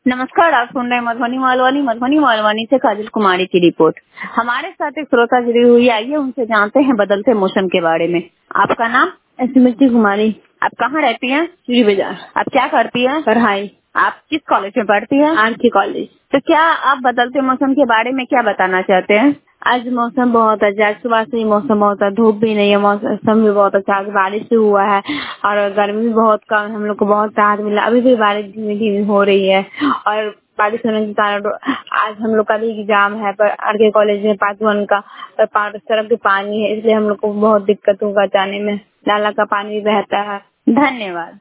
नमस्कार, आप सुन रहे हैं मधुबनी मालवानी से काजल कुमारी की रिपोर्ट। हमारे साथ एक श्रोता जुड़ी हुई है, आइए उनसे जानते हैं बदलते मौसम के बारे में। आपका नाम? स्मृति कुमारी। आप कहाँ रहती हैं? श्री बाजार। आप क्या करती हैं? पढ़ाई। आप किस कॉलेज में पढ़ती हैं? आर के कॉलेज। तो क्या आप बदलते मौसम के बारे में क्या बताना चाहते हैं? आज मौसम बहुत अच्छा है, सुबह से ही मौसम बहुत है, धूप भी नहीं है, मौसम भी बहुत अच्छा है, बारिश भी हुआ है और गर्मी भी बहुत कम है, हम लोग को बहुत राहत मिला। अभी भी बारिश धीमी धीमी हो रही है और बारिश होने के कारण आज हम लोग का भी एग्जाम है पर आर के कॉलेज में पार्ट 1 का, और सड़क पे पानी है इसलिए हम लोग को बहुत दिक्कत होगा जाने में, नाला का पानी भी बहता है। धन्यवाद।